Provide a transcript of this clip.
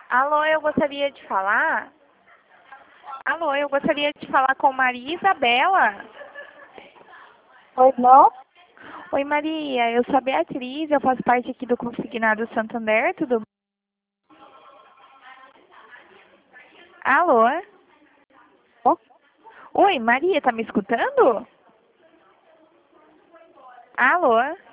Alô, eu gostaria de falar. Alô, eu gostaria de falar com Maria Isabela. Pois não? Oi, Maria, eu sou a Beatriz, eu faço parte aqui do Consignado Santander, tudo bom? Alô? Oi, Maria, tá me escutando? Alô?